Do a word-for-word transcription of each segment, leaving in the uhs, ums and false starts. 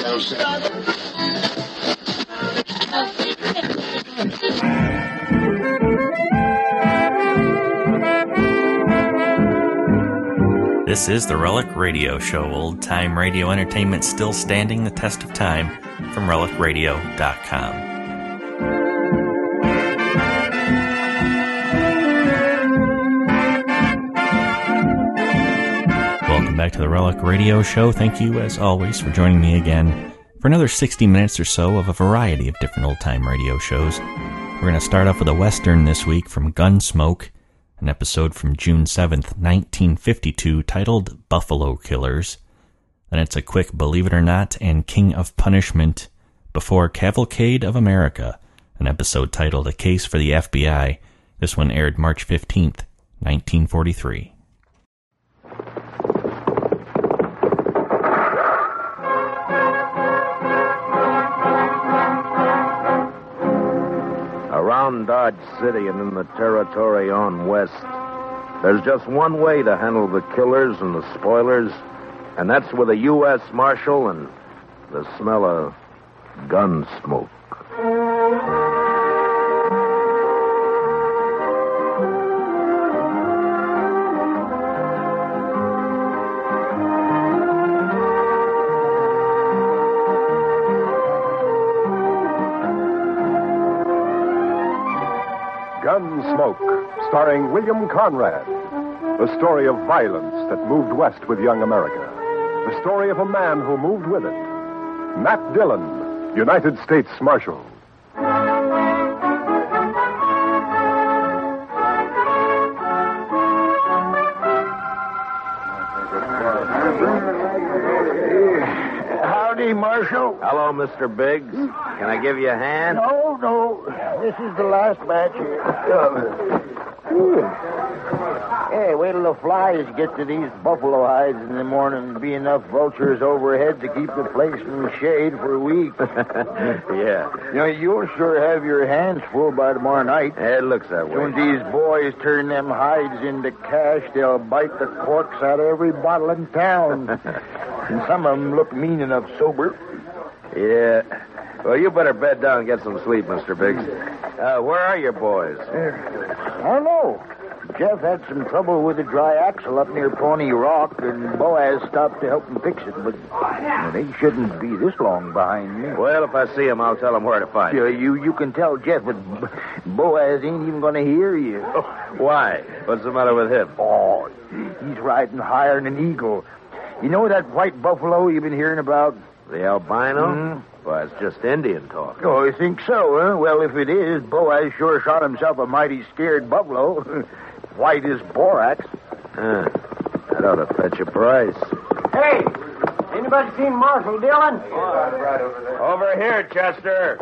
This is the Relic Radio Show, old-time radio entertainment still standing the test of time, from relic radio dot com. Welcome back to the Relic Radio Show. Thank you, as always, for joining me again for another sixty minutes or so of a variety of different old-time radio shows. We're going to start off with a Western this week from Gunsmoke, an episode from June seventh, nineteen fifty-two, titled Buffalo Killers. Then it's a quick Believe It or Not and King of Punishment before Cavalcade of America, an episode titled A Case for the F B I. This one aired March fifteenth, nineteen forty-three. Around Dodge City and in the territory on west, there's just one way to handle the killers and the spoilers, and that's with a U S Marshal and the smell of gun smoke. Gunsmoke, starring William Conrad. The story of violence that moved west with young America. The story of a man who moved with it. Matt Dillon, United States Marshal. Howdy, Marshal. Hello, Mister Biggs. Can I give you a hand? No, no. This is the last batch here. Uh, Hey, wait till the flies get to these buffalo hides in the morning and be enough vultures overhead to keep the place from shade for a week. Yeah. You know, you'll sure have your hands full by tomorrow night. It looks that way. When these boys turn them hides into cash, they'll bite the corks out of every bottle in town. And some of them look mean enough sober. Yeah. Well, you better bed down and get some sleep, Mister Biggs. Uh, where are your boys? Uh, I don't know. Jeff had some trouble with a dry axle up near Pawnee Rock, and Boaz stopped to help him fix it, but well, they shouldn't be this long behind me. Well, if I see him, I'll tell him where to find Yeah, you. you you can tell Jeff, but Boaz ain't even going to hear you. Oh, why? What's the matter with him? Oh, he's riding higher than an eagle. You know that white buffalo you've been hearing about? The albino? Mm-hmm. Well, it's just Indian talk. Oh, you think so, huh? Well, if it is, Boaz sure shot himself a mighty scared buffalo. White as borax. Huh. That ought to fetch a price. Hey, anybody seen Marshal Dillon? Right over there. Over here, Chester.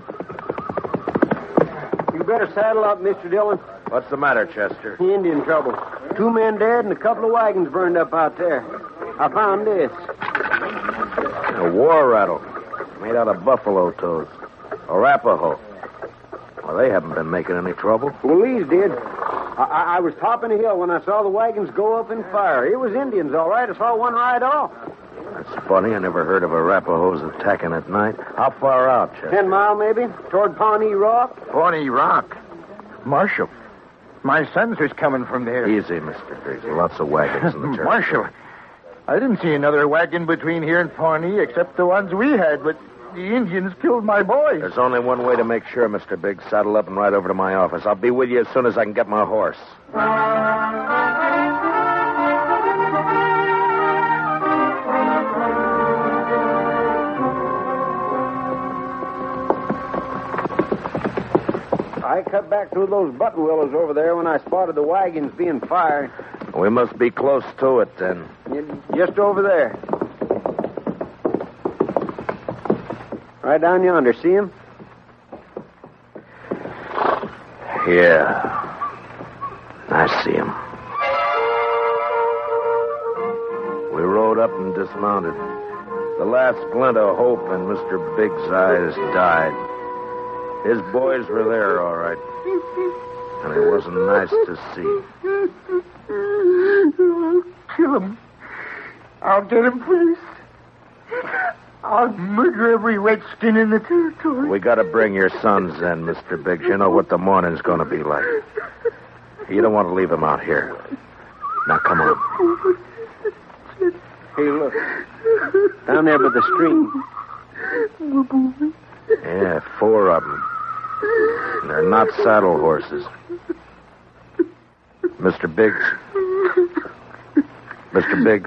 You better saddle up, Mister Dillon. What's the matter, Chester? Indian trouble. Two men dead and a couple of wagons burned up out there. I found this. A war rattle made out of buffalo toes. Arapaho. Well, they haven't been making any trouble. Well, these did. I, I, I was topping a hill when I saw the wagons go up in fire. It was Indians, all right. I saw one ride off. That's funny. I never heard of Arapahos attacking at night. How far out, Chester? Ten mile, maybe, toward Pawnee Rock. Pawnee Rock? Marshal, my sons was coming from there. Easy, Mister Biggs. Lots of wagons in the territory. Marshal, I didn't see another wagon between here and Pawnee except the ones we had, but the Indians killed my boys. There's only one way to make sure, Mister Biggs. Saddle up and ride over to my office. I'll be with you as soon as I can get my horse. I cut back through those button willows over there when I spotted the wagons being fired. We must be close to it, then. Just over there. Right down yonder. See him? Yeah. I see him. We rode up and dismounted. The last glint of hope in Mister Biggs' eyes died. His boys were there, all right. And it wasn't nice to see. I'll kill him. I'll get him, please. I'll murder every redskin in the territory. We gotta bring your sons in, Mister Biggs. You know what the morning's gonna be like. You don't want to leave them out here. Now, come on. Hey, look. Down there by the stream. Yeah, four of them. And they're not saddle horses. Mister Biggs. Mister Biggs.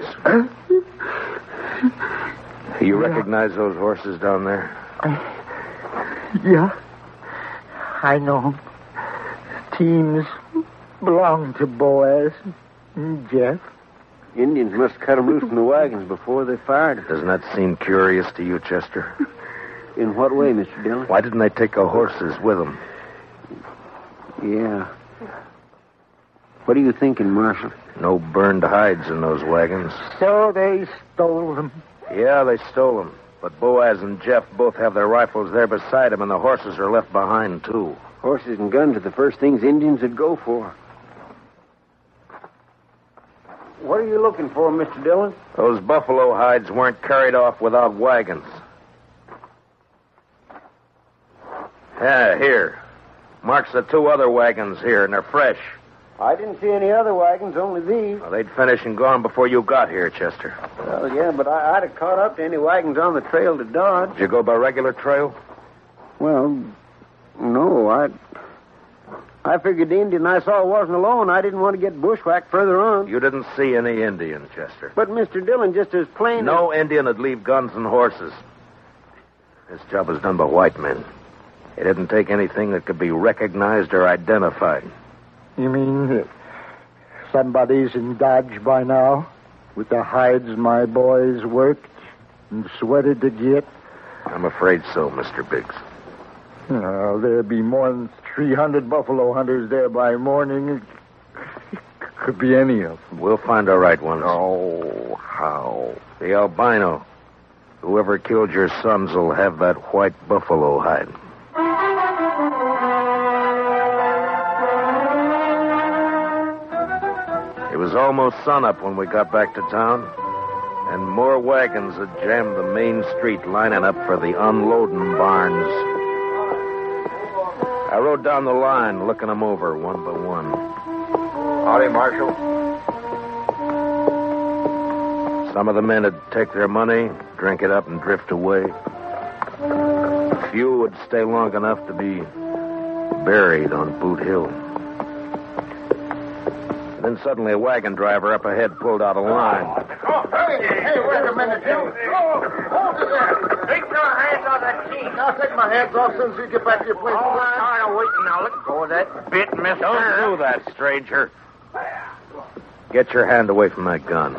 You recognize those horses down there? Yeah. I know them. Teams belong to Boaz and Jeff. Indians must have cut them loose from the wagons before they fired. Doesn't that seem curious to you, Chester? In what way, Mister Dillon? Why didn't they take the horses with them? Yeah. What are you thinking, Marshal? No burned hides in those wagons. So they stole them. Yeah, they stole them. But Boaz and Jeff both have their rifles there beside them, and the horses are left behind, too. Horses and guns are the first things Indians would go for. What are you looking for, Mister Dillon? Those buffalo hides weren't carried off without wagons. Yeah, here. Marks the two other wagons here, and they're fresh. I didn't see any other wagons, only these. Well, they'd finished and gone before you got here, Chester. Well, yeah, but I, I'd have caught up to any wagons on the trail to Dodge. Did you go by regular trail? Well, no, I... I figured the Indian I saw wasn't alone. I didn't want to get bushwhacked further on. You didn't see any Indian, Chester. But, Mister Dillon, just as plain No as... Indian would leave guns and horses. This job was done by white men. It didn't take anything that could be recognized or identified. You mean that somebody's in Dodge by now? With the hides my boys worked and sweated to get? I'm afraid so, Mister Biggs. Oh, there'd be more than three hundred buffalo hunters there by morning. It could be any of them. We'll find the right ones. Oh, how? The albino. Whoever killed your sons will have that white buffalo hide. It was almost sunup when we got back to town, and more wagons had jammed the main street lining up for the unloading barns. I rode down the line, looking them over one by one. Howdy, Marshal. Some of the men would take their money, drink it up, and drift away. A few would stay long enough to be buried on Boot Hill. Then suddenly a wagon driver up ahead pulled out a line. Oh, hey, hey, wait a minute, you. Oh, hold it there. Take your hands off that team. I'll take my hands off as soon as you get back to your place. All right, now, wait. Now, let go of that bit, mister. Don't do that, stranger. Get your hand away from that gun.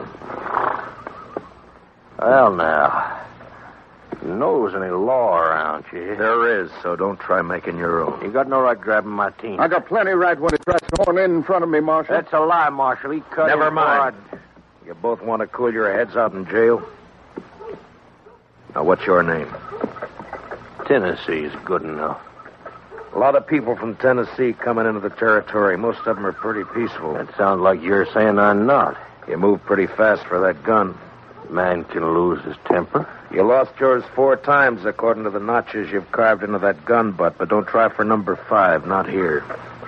Well, now, you know there's any law around you. There is, so don't try making your own. You got no right grabbing my team. I got plenty right when he tries to horn in in front of me, Marshal. That's a lie, Marshal. He cut Never him mind. hard. You both want to cool your heads out in jail? Now, what's your name? Tennessee's good enough. A lot of people from Tennessee coming into the territory. Most of them are pretty peaceful. That sounds like you're saying I'm not. You move pretty fast for that gun. Man can lose his temper. You lost yours four times, according to the notches you've carved into that gun butt, but don't try for number five, not here.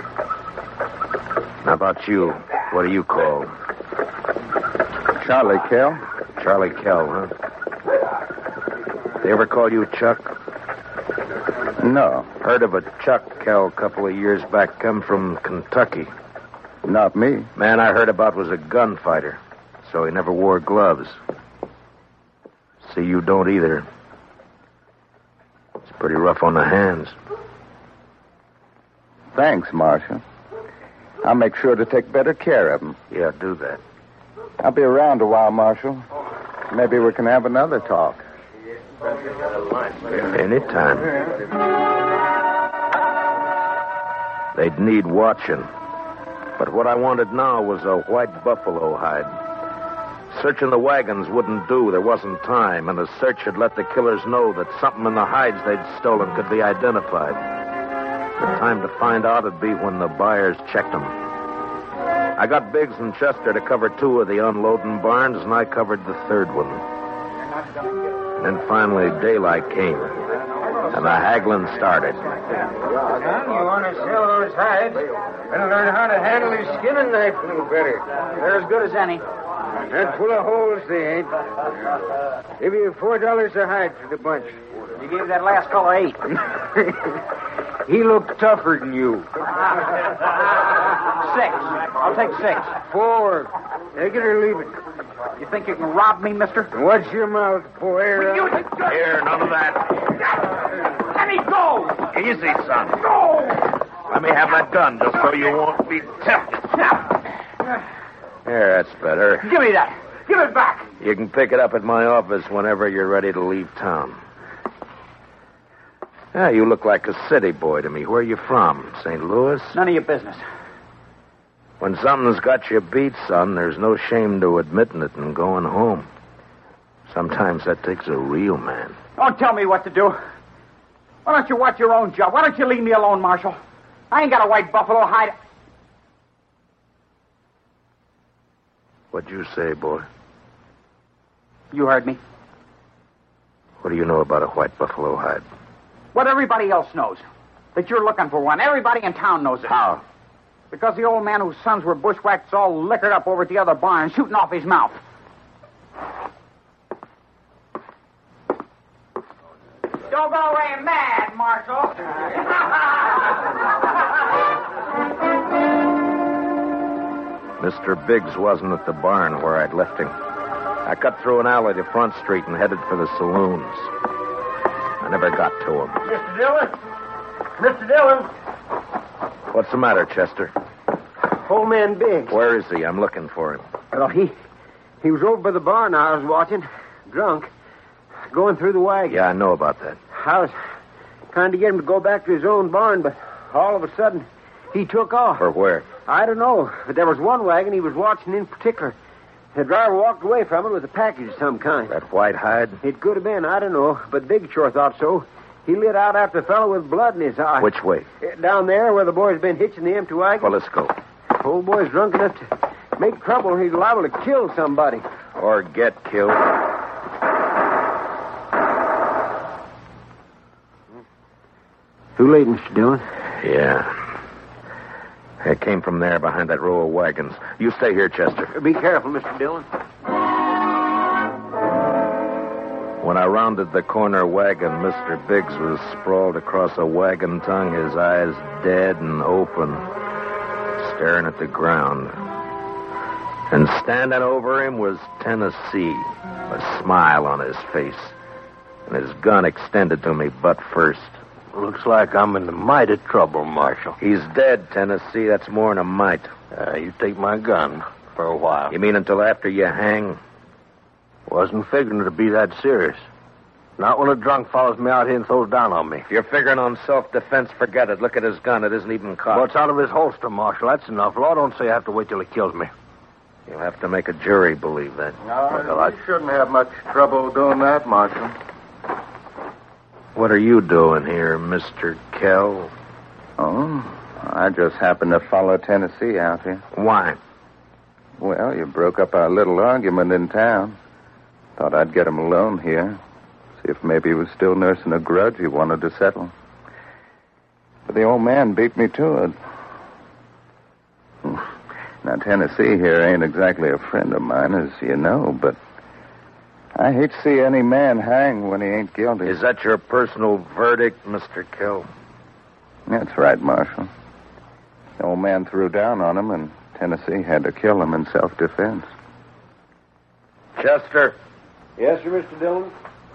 How about you? What do you call? Charlie Kell. Charlie Kell, huh? They ever call you Chuck? No, Heard of a Chuck Kell a couple of years back, come from Kentucky. not me. Man I heard about was a gunfighter, so he never wore gloves. See, you don't either. It's pretty rough on the hands. Thanks, Marshal. I'll make sure to take better care of them. Yeah, do that. I'll be around a while, Marshal. Maybe we can have another talk. Anytime. They'd need watching. But what I wanted now was a white buffalo hide. Searching the wagons wouldn't do. There wasn't time, and a search had let the killers know that something in the hides they'd stolen could be identified. The time to find out would be when the buyers checked them. I got Biggs and Chester to cover two of the unloading barns, and I covered the third one. And then finally daylight came, and the haggling started. Now, you want to sell those hides, better learn how to handle his skinning knife a little better. They're as good as any. And full of holes they ain't. Give you four dollars a hide for the bunch. You gave that last fellow eight. He looked tougher than you. Six. I'll take six. Four. Take it or leave it. You think you can rob me, mister? Watch your mouth, boy. You... Here, none of that. Let me go! Easy, son. Go! Let me have that gun just so you won't be tempted. Here, that's better. Give me that. Give it back. You can pick it up at my office whenever you're ready to leave town. Yeah, you look like a city boy to me. Where are you from? Saint Louis? None of your business. When something's got you beat, son, there's no shame to admitting it and going home. Sometimes that takes a real man. Don't tell me what to do. Why don't you watch your own job? Why don't you leave me alone, Marshal? I ain't got a white buffalo hide. What'd you say, boy? You heard me. What do you know about a white buffalo hide? What everybody else knows. That you're looking for one. Everybody in town knows it. How? Because the old man whose sons were bushwhacked all liquored up over at the other barn, shooting off his mouth. Don't go away mad, Marshal. Mister Biggs wasn't at the barn where I'd left him. I cut through an alley to Front Street and headed for the saloons. I never got to him. Mister Dillon? Mister Dillon? What's the matter, Chester? Old man Biggs. Where is he? I'm looking for him. Well, he he was over by the barn I was watching, drunk, going through the wagon. Yeah, I know about that. I was trying to get him to go back to his own barn, but all of a sudden, he took off. Or where? I don't know, but there was one wagon he was watching in particular. The driver walked away from it with a package of some kind. That white hide? It could have been, I don't know, but Big sure thought so. He lit out after the fellow with blood in his eye. Which way? Down there where the boy's been hitching the empty wagon. Well, let's go. Old boy's drunk enough to make trouble. He's liable to kill somebody. Or get killed. Too late, Mister Dillon. Yeah. It came from there behind that row of wagons. You stay here, Chester. Be careful, Mister Dillon. When I rounded the corner wagon, Mister Biggs was sprawled across a wagon tongue, his eyes dead and open, staring at the ground. And standing over him was Tennessee, a smile on his face, and his gun extended to me butt first. Looks like I'm in the mighty trouble, Marshal. He's dead, Tennessee. That's more than a mite. Uh, you take my gun for a while. You mean until after you hang? Wasn't figuring to be that serious. Not when a drunk follows me out here and throws down on me. If you're figuring on self-defense, forget it. Look at his gun. It isn't even cocked. Well, it's out of his holster, Marshal. That's enough. Law don't say I have to wait till he kills me. You'll have to make a jury believe that. No, Well, I- you shouldn't have much trouble doing that, Marshal. What are you doing here, Mister Kell? Oh, I just happened to follow Tennessee out here. Why? Well, you broke up our little argument in town. Thought I'd get him alone here. See if maybe he was still nursing a grudge he wanted to settle. But the old man beat me to it. Now, Tennessee here ain't exactly a friend of mine, as you know, but I hate to see any man hang when he ain't guilty. Is that your personal verdict, Mister Kell? That's right, Marshal. The old man threw down on him, and Tennessee had to kill him in self-defense. Chester, Yes, sir, Mister Dillon?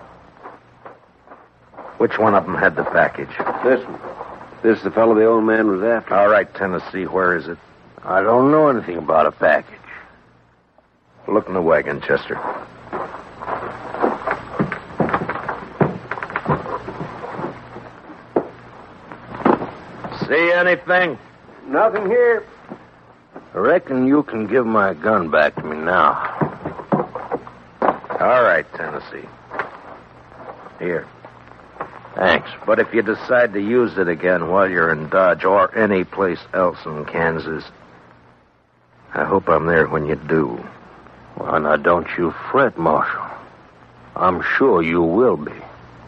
which one of them had the package? This one. This is the fellow the old man was after. All right, Tennessee, where is it? I don't know anything about a package. Look in the wagon, Chester. See anything? Nothing here. I reckon you can give my gun back to me now. All right, Tennessee. Here. Thanks. But if you decide to use it again while you're in Dodge or any place else in Kansas, I hope I'm there when you do. Well, now, don't you fret, Marshal. I'm sure you will be.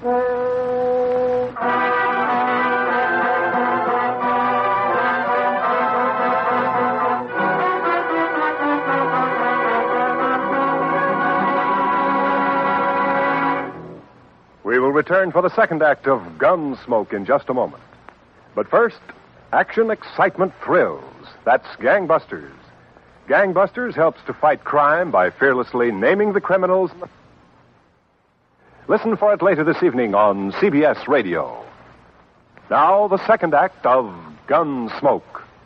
We will return for the second act of Gunsmoke in just a moment. But first, action, excitement, thrills. That's Gangbusters. Gangbusters helps to fight crime by fearlessly naming the criminals. Listen for it later this evening on C B S Radio. Now, the second act of Gunsmoke.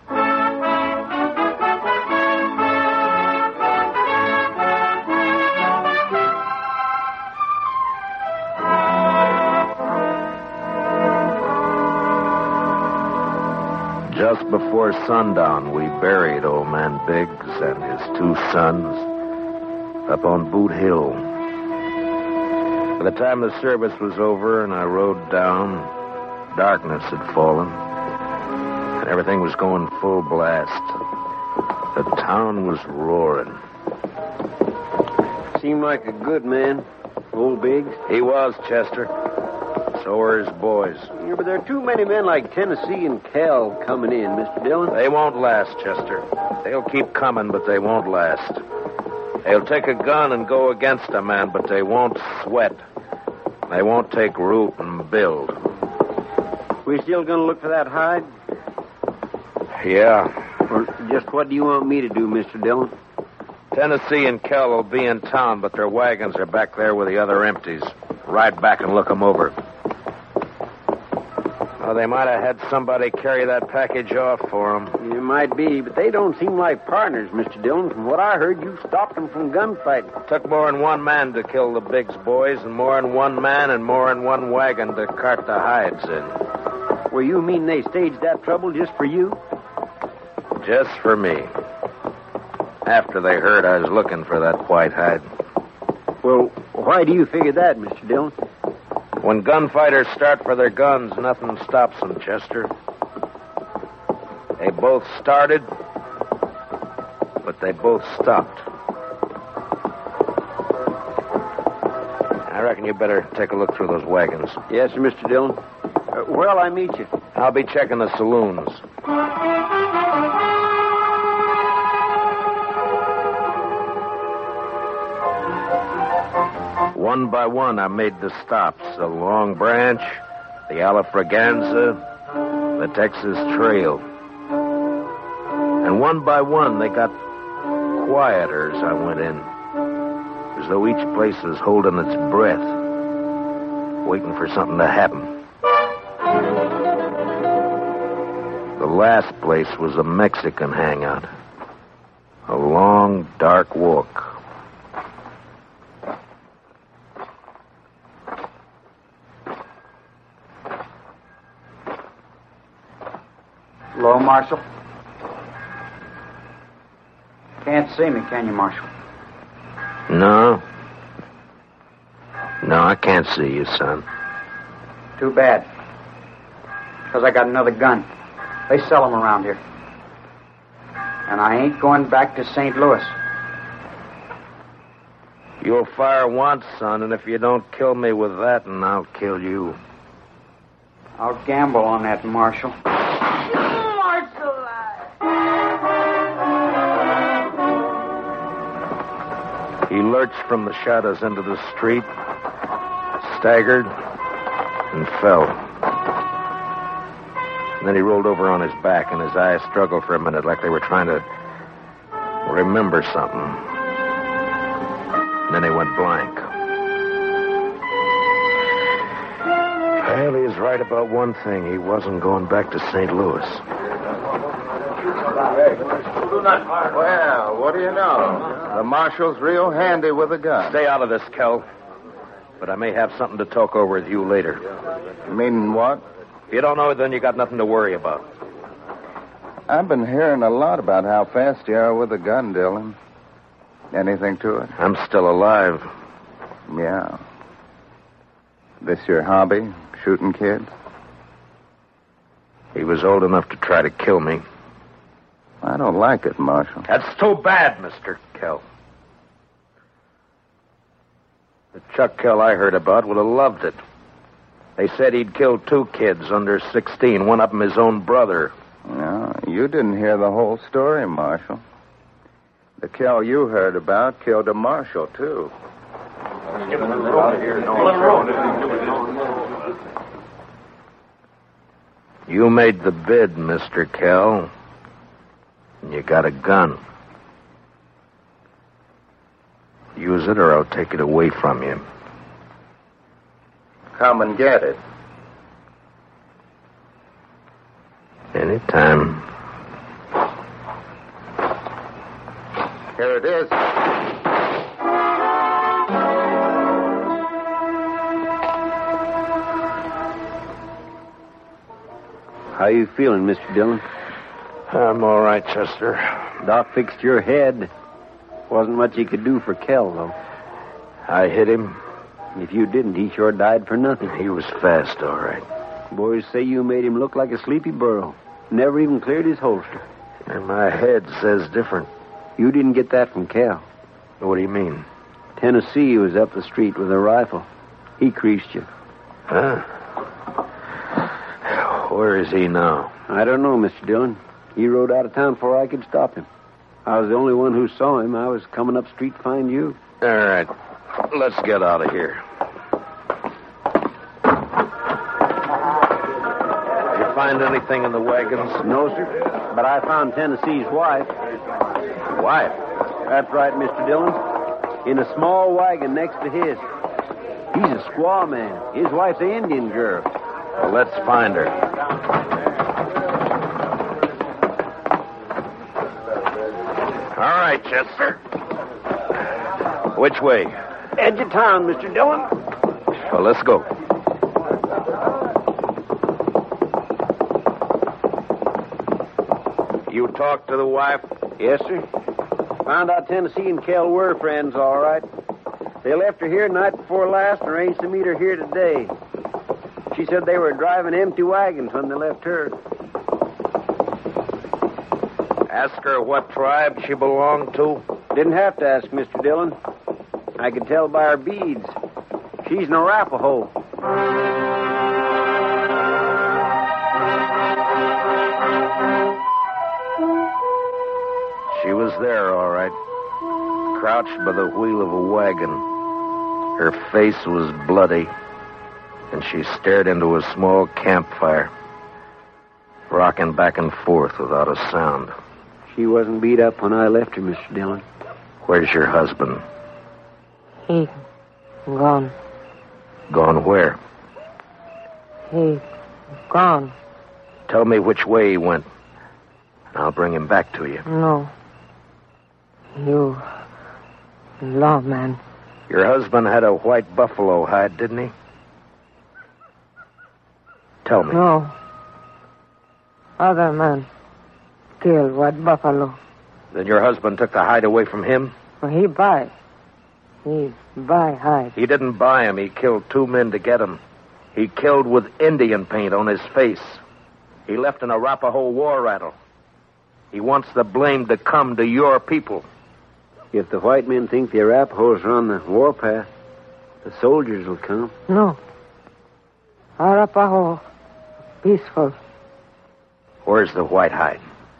Just before sundown, we buried old man Biggs and his two sons up on Boot Hill. By the time the service was over and I rode down, darkness had fallen, and everything was going full blast. The town was roaring. Seemed like a good man, old Biggs. He was, Chester. So are his boys. Yeah, but there are too many men like Tennessee and Cal coming in, Mister Dillon. They won't last, Chester. They'll keep coming, but they won't last. They'll take a gun and go against a man, but they won't sweat. They won't take root and build. We still going to look for that hide? Yeah. Or just what do you want me to do, Mister Dillon? Tennessee and Cal will be in town, but their wagons are back there with the other empties. Ride back and look them over. Oh, they might have had somebody carry that package off for them. It might be, but they don't seem like partners, Mister Dillon. From what I heard, you stopped them from gunfighting. Took more than one man to kill the Biggs boys, and more than one man and more than one wagon to cart the hides in. Well, you mean they staged that trouble just for you? Just for me. After they heard I was looking for that white hide. Well, why do you figure that, Mister Dillon? When gunfighters start for their guns, nothing stops them, Chester. They both started, but they both stopped. I reckon you better take a look through those wagons. Yes, sir, Mister Dillon. Uh, where'll I meet you? I'll be checking the saloons. One by one, I made the stops. The Long Branch, the Alafraganza, the Texas Trail. And one by one, they got quieter as I went in. As though each place was holding its breath, waiting for something to happen. The last place was a Mexican hangout. A long, dark walk. Hello, Marshal. Can't see me, can you, Marshal? No. No, I can't see you, son. Too bad. Because I got another gun. They sell them around here. And I ain't going back to Saint Louis. You'll fire once, son, and if you don't kill me with that, and I'll kill you. I'll gamble on that, Marshal. He lurched from the shadows into the street, staggered, and fell. And then he rolled over on his back, and his eyes struggled for a minute like they were trying to remember something. And then he went blank. Well, he was right about one thing. He wasn't going back to Saint Louis. Well, what do you know? The marshal's real handy with a gun. Stay out of this, Kel. But I may have something to talk over with you later. You mean what? If you don't know it, then you got nothing to worry about. I've been hearing a lot about how fast you are with a gun, Dillon. Anything to it? I'm still alive. Yeah. This your hobby, shooting kids? He was old enough to try to kill me. I don't like it, Marshal. That's too bad, Mister Kel. The Chuck Kell I heard about would have loved it. They said he'd killed two kids under sixteen, one of them his own brother. No, you didn't hear the whole story, Marshal. The Kell you heard about killed a marshal, too. You made the bid, Mister Kell. And you got a gun. Use it or I'll take it away from you. Come and get it. Anytime. Here it is. How you feeling, Mister Dillon? I'm all right, Chester. Doc fixed your head. Wasn't much he could do for Kell, though. I hit him. If you didn't, he sure died for nothing. He was fast, all right. Boys say you made him look like a sleepy burro. Never even cleared his holster. And my head says different. You didn't get that from Kell. What do you mean? Tennessee was up the street with a rifle. He creased you. Huh? Where is he now? I don't know, Mister Dillon. He rode out of town before I could stop him. I was the only one who saw him. I was coming up street to find you. All right. Let's get out of here. Did you find anything in the wagons? No, sir. But I found Tennessee's wife. Wife? That's right, Mister Dillon. In a small wagon next to his. He's a squaw man. His wife's an Indian girl. Well, let's find her. All right, Chester. Which way? Edge of town, Mister Dillon. Well, let's go. You talked to the wife? Yes, sir. Found out Tennessee and Kell were friends, all right. They left her here night before last and arranged to meet her here today. She said they were driving empty wagons when they left her. Ask her what tribe she belonged to? Didn't have to ask, Mister Dillon. I could tell by her beads. She's an Arapaho. She was there, all right. Crouched by the wheel of a wagon. Her face was bloody, and she stared into a small campfire, rocking back and forth without a sound. She wasn't beat up when I left her, Mister Dillon. Where's your husband? He gone. Gone where? He gone. Tell me which way he went, and I'll bring him back to you. No. You lawman. Your husband had a white buffalo hide, didn't he? Tell me. No. Other man killed white buffalo. Then your husband took the hide away from him? Well, he buy. He buy hide. He didn't buy him. He killed two men to get him. He killed with Indian paint on his face. He left an Arapaho war rattle. He wants the blame to come to your people. If the white men think the Arapahos are on the warpath, the soldiers will come. No. Arapaho, peaceful. Where's the white hide?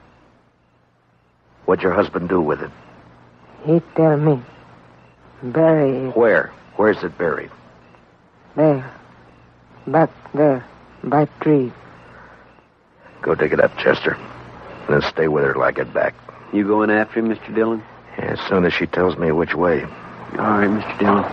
What'd your husband do with it? He tell me. Bury it. Where? Where's it buried? There. Back there. By tree. Go dig it up, Chester. And then stay with her till I get back. You going after him, Mister Dillon? Yeah, as soon as she tells me which way. All right, Mister Dillon.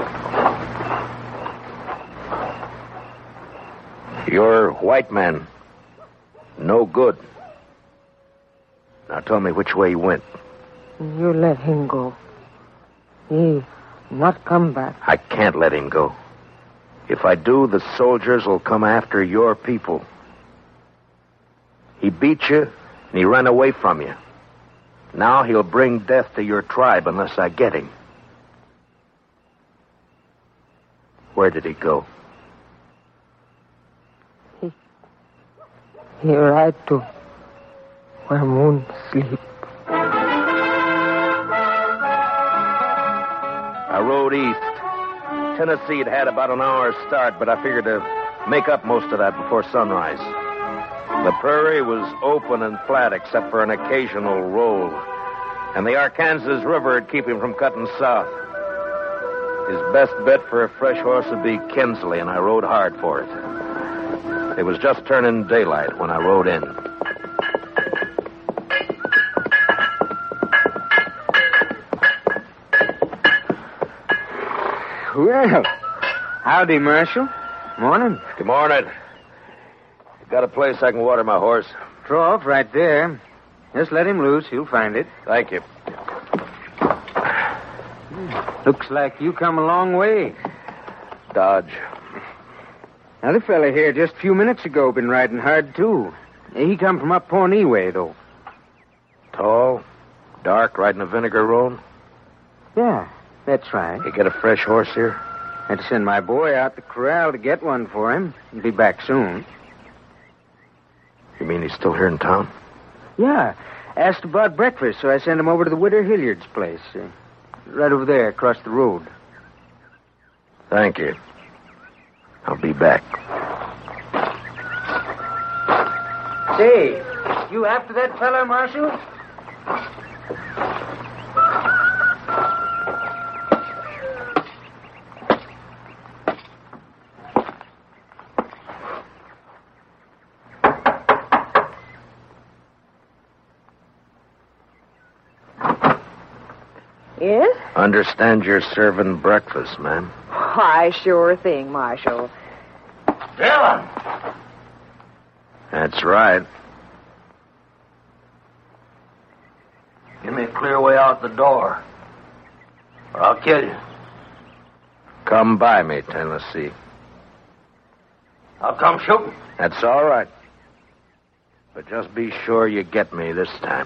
You're white man. No good. Now tell me which way he went. You let him go. He not come back. I can't let him go. If I do, the soldiers will come after your people. He beat you, and he ran away from you. Now he'll bring death to your tribe unless I get him. Where did he go? He, he ride to where moon sleep. I rode east, Tennessee had had about an hour's start, but I figured to make up most of that before sunrise. The prairie was open and flat except for an occasional roll, and the Arkansas River would keep him from cutting south. His best bet for a fresh horse would be Kinsley, and I rode hard for it. It was just turning daylight when I rode in. Well, howdy, Marshal. Morning. Good morning. Got a place I can water my horse? Trough right there. Just let him loose. He'll find it. Thank you. Looks like you come a long way. Dodge. Another fella here just a few minutes ago been riding hard, too. He come from up Pawnee way, though. Tall, dark, riding a vinegar roan? Yeah, that's right. You get a fresh horse here? Had to send my boy out the corral to get one for him. He'll be back soon. You mean he's still here in town? Yeah. Asked about breakfast, so I sent him over to the Widow Hilliard's place. Uh, right over there, across the road. Thank you. I'll be back. Say, you after that fella, Marshal? Yes? Understand you're serving breakfast, ma'am. Why, sure thing, Marshal. Dillon! That's right. Give me a clear way out the door, or I'll kill you. Come by me, Tennessee. I'll come shooting. That's all right. But just be sure you get me this time.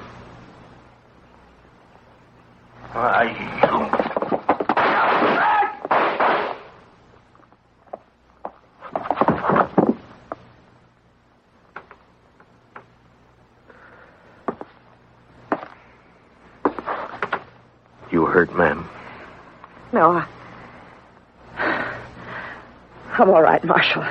I... You hurt, ma'am? No, I... I'm all right, Marshal.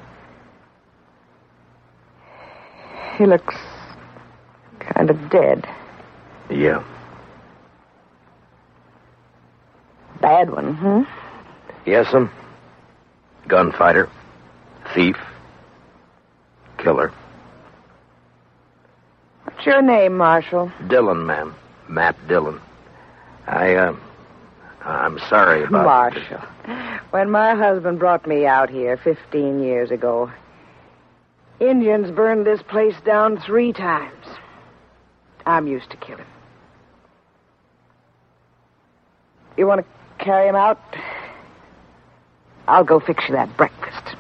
He looks kind of dead. Yeah. Bad one, hmm? Yes'm. Gunfighter. Thief. Killer. What's your name, Marshal? Dillon, ma'am. Matt Dillon. I, uh... I'm sorry about... Marshal. When my husband brought me out here fifteen years ago, Indians burned this place down three times. I'm used to killing. You want to carry him out? I'll go fix you that breakfast.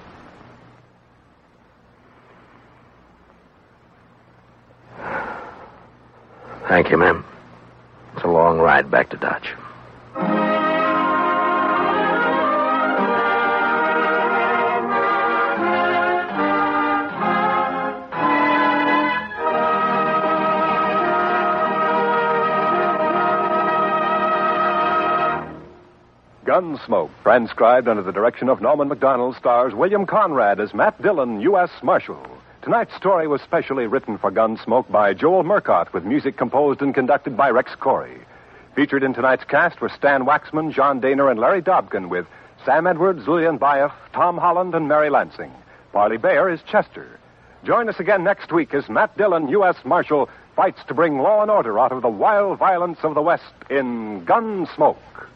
Thank you, ma'am. It's a long ride back to Dodge. Gunsmoke, transcribed under the direction of Norman Macdonald, stars William Conrad as Matt Dillon, U S Marshal. Tonight's story was specially written for Gunsmoke by Joel Murcott, with music composed and conducted by Rex Corey. Featured in tonight's cast were Stan Waxman, John Daner, and Larry Dobkin, with Sam Edwards, Julian Baeff, Tom Holland, and Mary Lansing. Parley Bayer is Chester. Join us again next week as Matt Dillon, U S Marshal, fights to bring law and order out of the wild violence of the West in Gunsmoke.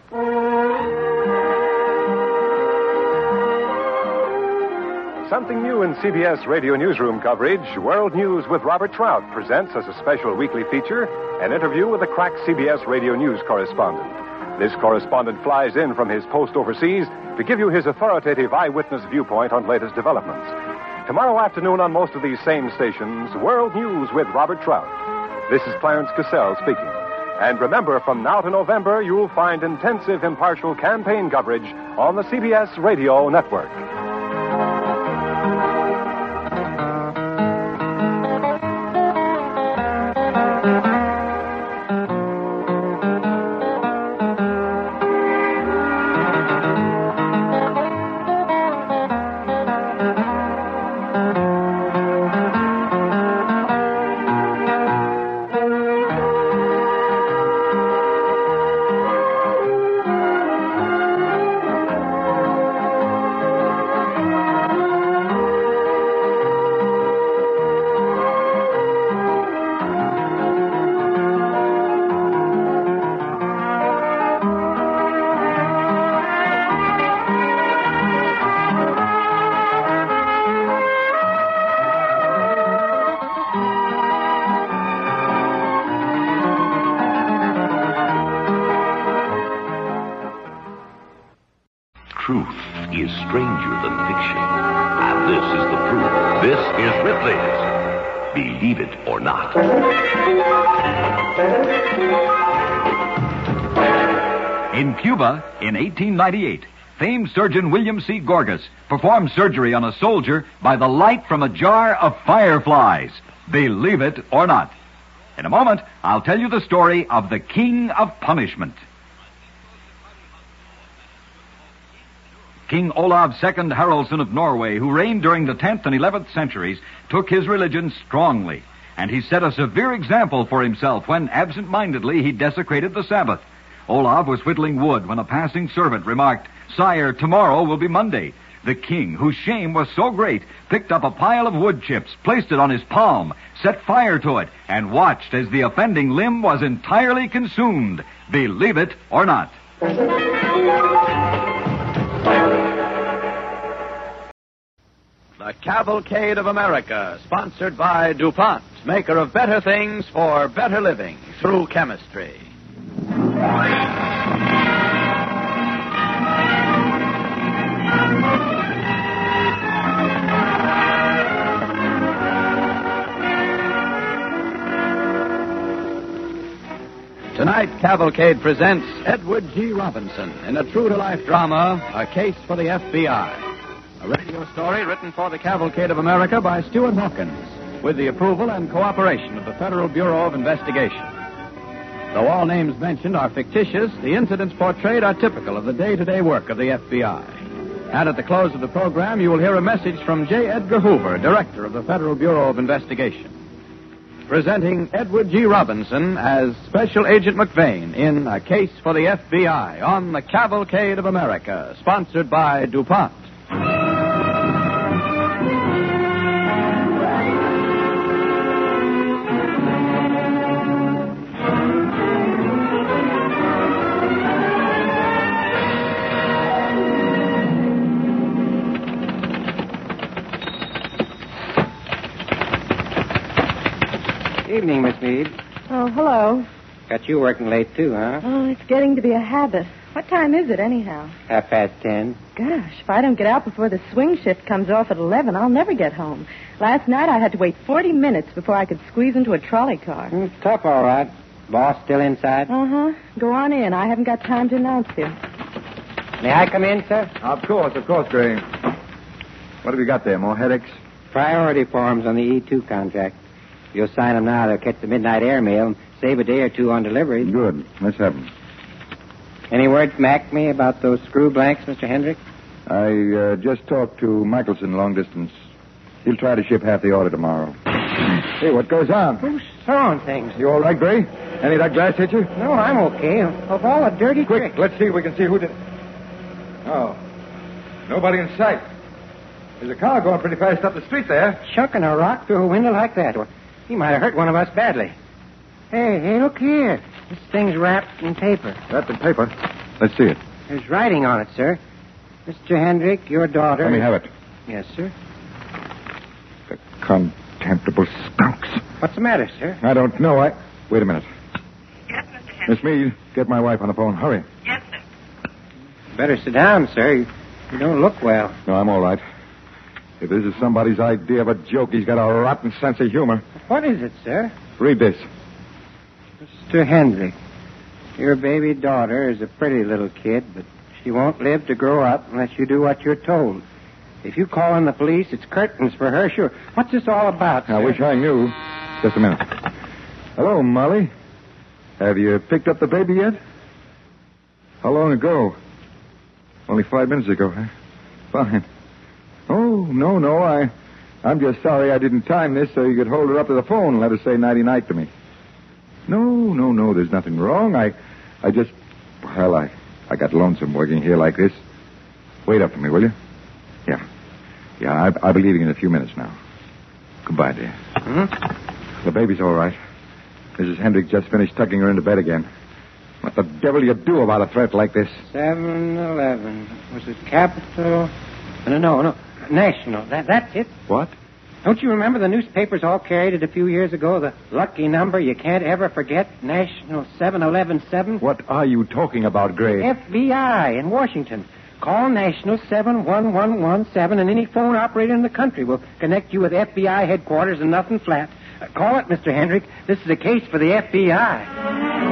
Something new in C B S Radio Newsroom coverage, World News with Robert Trout presents as a special weekly feature an interview with a crack C B S Radio News correspondent. This correspondent flies in from his post overseas to give you his authoritative eyewitness viewpoint on latest developments. Tomorrow afternoon on most of these same stations, World News with Robert Trout. This is Clarence Cassell speaking. And remember, from now to November, you'll find intensive, impartial campaign coverage on the C B S Radio Network. stranger than fiction. And this is the proof. This is Ripley's Believe It or Not. In Cuba, in eighteen ninety-eight, famed surgeon William C. Gorgas performed surgery on a soldier by the light from a jar of fireflies. Believe it or not. In a moment, I'll tell you the story of the King of Punishment. King Olav the Second Haraldsson of Norway, who reigned during the tenth and eleventh centuries, took his religion strongly, and he set a severe example for himself when absent-mindedly he desecrated the Sabbath. Olav was whittling wood when a passing servant remarked, "Sire, tomorrow will be Monday." The king, whose shame was so great, picked up a pile of wood chips, placed it on his palm, set fire to it, and watched as the offending limb was entirely consumed. Believe it or not. The Cavalcade of America, sponsored by DuPont, maker of better things for better living through chemistry. Tonight, Cavalcade presents Edward G. Robinson in a true-to-life drama, A Case for the F B I. A radio story written for the Cavalcade of America by Stuart Hawkins, with the approval and cooperation of the Federal Bureau of Investigation. Though all names mentioned are fictitious, the incidents portrayed are typical of the day-to-day work of the F B I. And at the close of the program, you will hear a message from J. Edgar Hoover, Director of the Federal Bureau of Investigation, presenting Edward G. Robinson as Special Agent McVeigh in A Case for the F B I on the Cavalcade of America, sponsored by DuPont. Evening, Miss Meade. Oh, hello. Got you working late, too, huh? Oh, it's getting to be a habit. What time is it, anyhow? Half past ten. Gosh, if I don't get out before the swing shift comes off at eleven, I'll never get home. Last night I had to wait forty minutes before I could squeeze into a trolley car. It's tough, all right. Boss still inside? Uh-huh. Go on in. I haven't got time to announce you. May I come in, sir? Of course, of course, Gray. What have you got there? More headaches? Priority forms on the E two contract. If you'll sign them now, they'll catch the midnight airmail and save a day or two on delivery. Good. Let's have them. Any word from Acme about those screw blanks, Mister Hendrick? I uh, just talked to Michelson long distance. He'll try to ship half the order tomorrow. Hey, what goes on? Who's throwing things? You all right, Gray? Any of that glass hit you? No, I'm okay. Of all the dirty Quick, tricks. let's see if we can see who did. Oh, nobody in sight. There's a car going pretty fast up the street there. Chucking a rock through a window like that. Well, he might have hurt one of us badly. Hey, hey, look here. This thing's wrapped in paper. Wrapped in paper? Let's see it. There's writing on it, sir. Mister Hendrick, your daughter... Let me have it. Yes, sir. The contemptible skunks. What's the matter, sir? I don't know. I... Wait a minute. Yes, Mister Hendrick. Miss Meade, get my wife on the phone. Hurry. Yes, sir. Better sit down, sir. You, you don't look well. No, I'm all right. If this is somebody's idea of a joke, he's got a rotten sense of humor. What is it, sir? Read this. Mister Hendrick, your baby daughter is a pretty little kid, but she won't live to grow up unless you do what you're told. If you call in the police, it's curtains for her, sure. What's this all about, I sir? wish I knew. Just a minute. Hello, Molly. Have you picked up the baby yet? How long ago? Only five minutes ago, huh? Fine. Oh, no, no, I, I'm just sorry I didn't time this so you could hold her up to the phone and let her say nighty-night to me. No, no, no, there's nothing wrong. I, I just, well, I, I got lonesome working here like this. Wait up for me, will you? Yeah. Yeah, I, I'll be leaving in a few minutes now. Goodbye, dear. Hmm? The baby's all right. Missus Hendrick just finished tucking her into bed again. What the devil do you do about a threat like this? seven eleven. Was it Capital? No, no, no. National. That, that's it. What? Don't you remember the newspapers all carried it a few years ago? The lucky number you can't ever forget. National seven eleven seven. What are you talking about, Gray? F B I in Washington. Call National seven one one one seven, and any phone operator in the country will connect you with F B I headquarters and nothing flat. Uh, call it, Mister Hendrick. This is a case for the F B I.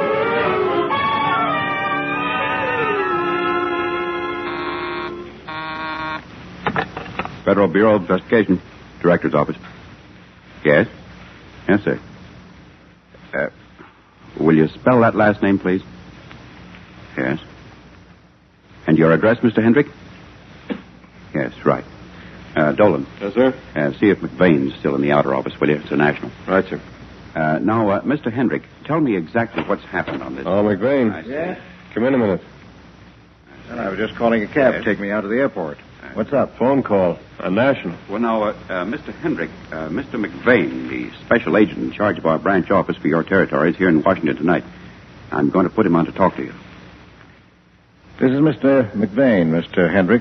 Federal Bureau of Investigation, Director's Office. Yes? Yes, sir. Uh, will you spell that last name, please? Yes. And your address, Mister Hendrick? Yes, right. Uh, Dolan. Yes, sir? Uh, see if McVane's still in the outer office, will you? It's a national. Right, sir. Uh, now, uh, Mister Hendrick, tell me exactly what's happened on this. Oh, McVane. Yes? Come in a minute. Well, I was just calling a cab to take me out to the airport. What's up? Phone call. A national. Well, now, uh, uh, Mister Hendrick, uh, Mister McVane, the special agent in charge of our branch office for your territory, is here in Washington tonight. I'm going to put him on to talk to you. This is Mister McVane, Mister Hendrick.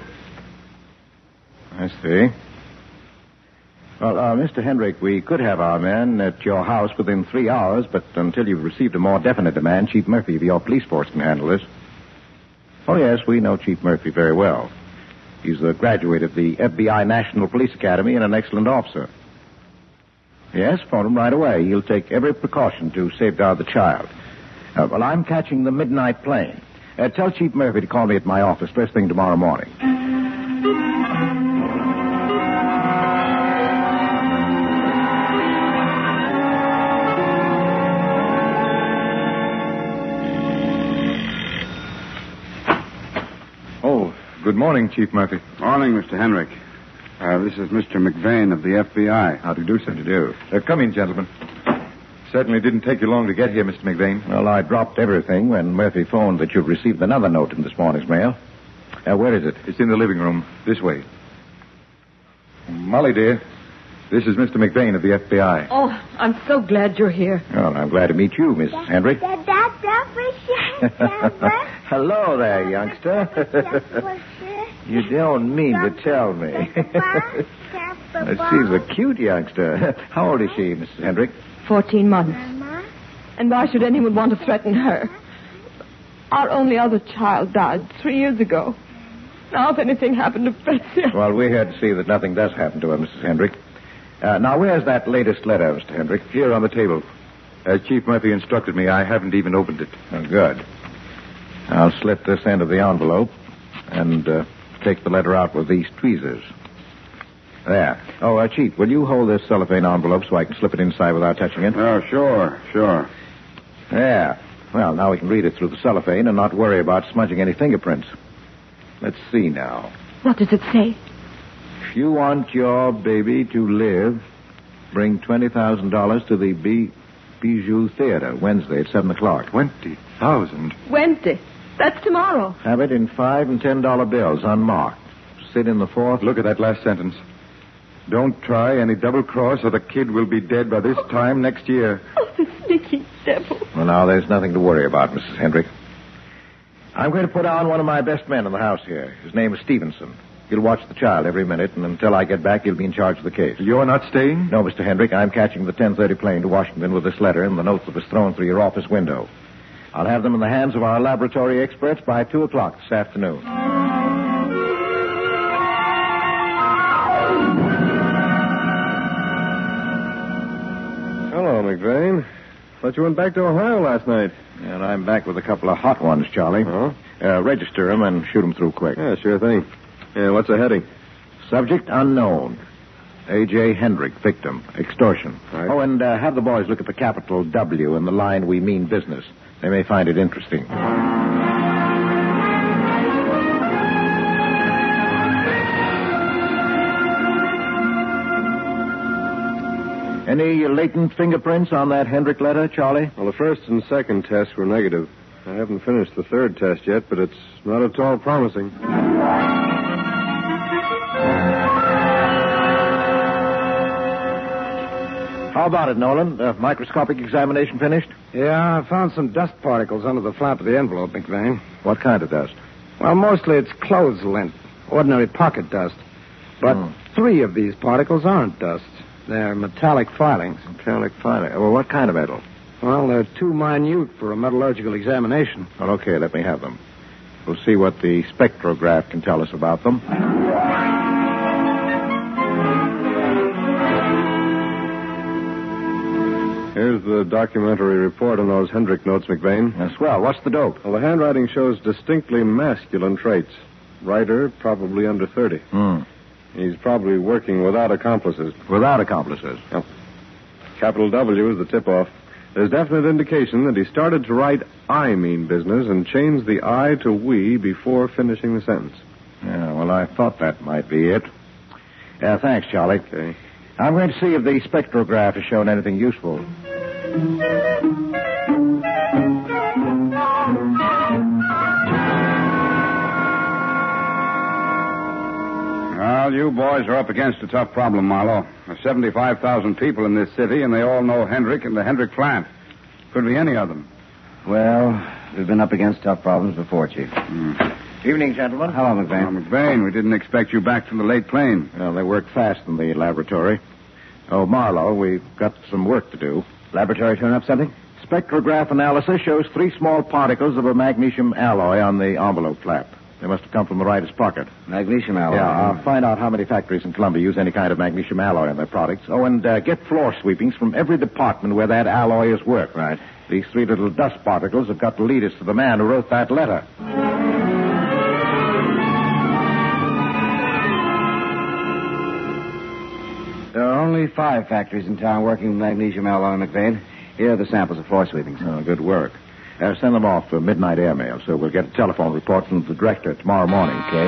I see. Well, uh, Mister Hendrick, we could have our men at your house within three hours, but until you've received a more definite demand, Chief Murphy of your police force can handle this. Oh, yes, we know Chief Murphy very well. He's a graduate of the F B I National Police Academy and an excellent officer. Yes, phone him right away. He'll take every precaution to safeguard the child. Uh, well, I'm catching the midnight plane. Uh, tell Chief Murphy to call me at my office first thing tomorrow morning. Good morning, Chief Murphy. Morning, Mister Hendrick. Uh, this is Mister McVane of the F B I. How do you do, sir? How do you do? Uh, come in, gentlemen. Certainly didn't take you long to get here, Mister McVane. Well, I dropped everything when Murphy phoned that you'd received another note in this morning's mail. Uh, where is it? It's in the living room. This way. Molly, dear, this is Mister McVane of the F B I. Oh, I'm so glad you're here. Well, I'm glad to meet you, Miss Hendrick. Hello there, youngster. You don't mean to tell me. She's a cute youngster. How old is she, Missus Hendrick? Fourteen months. And why should anyone want to threaten her? Our only other child died three years ago. Now, if anything happened to Betsy... Well, we're here to see that nothing does happen to her, Missus Hendrick. Uh, now, where's that latest letter, Mister Hendrick? Here on the table. As Chief Murphy instructed me, I haven't even opened it. Oh, good. I'll slip this end of the envelope and uh, take the letter out with these tweezers. There. Oh, uh, Chief, will you hold this cellophane envelope so I can slip it inside without touching it? Oh, sure, sure. There. Well, now we can read it through the cellophane and not worry about smudging any fingerprints. Let's see now. What does it say? If you want your baby to live, bring twenty thousand dollars to the B... Bijou Theater, Wednesday at seven o'clock. Twenty thousand? Wednesday. That's tomorrow. Have it in five and ten dollar bills, unmarked. Sit in the fourth. Look at that last sentence. Don't try any double cross or the kid will be dead by this time next year. Oh, the sneaky devil. Well, now, there's nothing to worry about, Missus Hendrick. I'm going to put on one of my best men in the house here. His name is Stevenson. He'll watch the child every minute, and until I get back, he'll be in charge of the case. You're not staying? No, Mister Hendrick. I'm catching the ten thirty plane to Washington with this letter and the note that was thrown through your office window. I'll have them in the hands of our laboratory experts by two o'clock this afternoon. Hello, McVane. Thought you went back to Ohio last night. And I'm back with a couple of hot ones, Charlie. Oh? Uh, register them and shoot them through quick. Yeah, sure thing. Yeah, what's the heading? Subject unknown. A J. Hendrick, victim. Extortion. Right. Oh, and uh, have the boys look at the capital W in the line we mean business. They may find it interesting. Any latent fingerprints on that Hendrick letter, Charlie? Well, the first and second tests were negative. I haven't finished the third test yet, but it's not at all promising. How about it, Nolan? The microscopic examination finished? Yeah, I found some dust particles under the flap of the envelope, McVane. What kind of dust? Well, mostly it's clothes lint, ordinary pocket dust. But Hmm. three of these particles aren't dust. They're metallic filings. Metallic filing. Well, what kind of metal? Well, they're too minute for a metallurgical examination. Well, okay, let me have them. We'll see what the spectrograph can tell us about them. Here's the documentary report on those Hendrick notes, McVeigh. That's swell. What's the dope? Well, the handwriting shows distinctly masculine traits. Writer, probably under thirty. Hmm. He's probably working without accomplices. Without accomplices? Yep. Capital W is the tip-off. There's definite indication that he started to write I mean business and changed the I to we before finishing the sentence. Yeah, well, I thought that might be it. Yeah, thanks, Charlie. Okay. I'm going to see if the spectrograph has shown anything useful. Well, you boys are up against a tough problem, Marlowe. There's seventy-five thousand people in this city, and they all know Hendrick and the Hendrick plant. Could be any of them. Well, we've been up against tough problems before, Chief. Mm. Evening, gentlemen. Hello, McVeigh. Oh, McVeigh, we didn't expect you back from the late plane. Well, they work fast in the laboratory. Oh, Marlowe, we've got some work to do. Laboratory turn up something? Spectrograph analysis shows three small particles of a magnesium alloy on the envelope flap. They must have come from the writer's pocket. Magnesium alloy? Yeah, I'll find out how many factories in Columbia use any kind of magnesium alloy in their products. Oh, and uh, get floor sweepings from every department where that alloy is worked. Right. These three little dust particles have got to lead us to the man who wrote that letter. There are only five factories in town working with magnesium alloy, McVeigh. Here are the samples of floor sweepings. Oh, good work. Uh, send them off for midnight airmail, so we'll get a telephone report from the director tomorrow morning, Cade.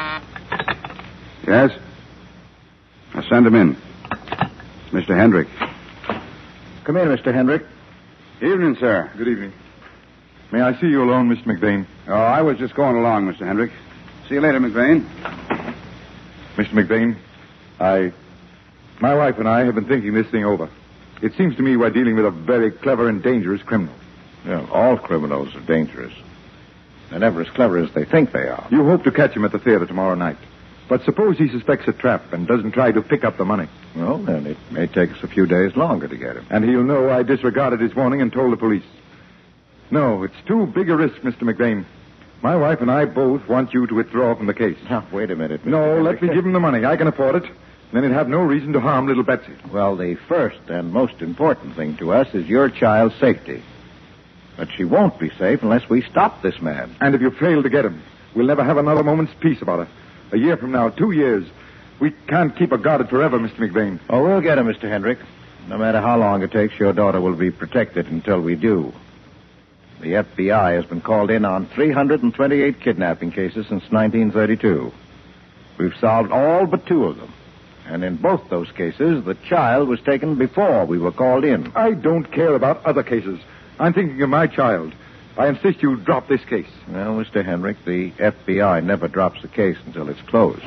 Yes? I'll send him in. Mister Hendrick. Come in, Mister Hendrick. Evening, sir. Good evening. May I see you alone, Mister McVeigh? Oh, I was just going along, Mister Hendrick. See you later, McVeigh. Mister McVeigh, I... My wife and I have been thinking this thing over. It seems to me we're dealing with a very clever and dangerous criminal. Yeah, all criminals are dangerous. They're never as clever as they think they are. You hope to catch him at the theater tomorrow night. But suppose he suspects a trap and doesn't try to pick up the money. Well, then it may take us a few days longer to get him. And he'll know I disregarded his warning and told the police. No, it's too big a risk, Mister McVeigh. My wife and I both want you to withdraw from the case. Now, wait a minute, Mister No, Hendrick. let me give him the money. I can afford it. Then he'd have no reason to harm little Betsy. Well, the first and most important thing to us is your child's safety. But she won't be safe unless we stop this man. And if you fail to get him, we'll never have another moment's peace about her. A year from now, two years, we can't keep her guarded forever, Mister McVeigh. Oh, we'll get him, Mister Hendrick. No matter how long it takes, your daughter will be protected until we do. The F B I has been called in on three hundred twenty-eight kidnapping cases since nineteen thirty-two. We've solved all but two of them. And in both those cases, the child was taken before we were called in. I don't care about other cases. I'm thinking of my child. I insist you drop this case. Well, Mister Hendrick, the F B I never drops a case until it's closed.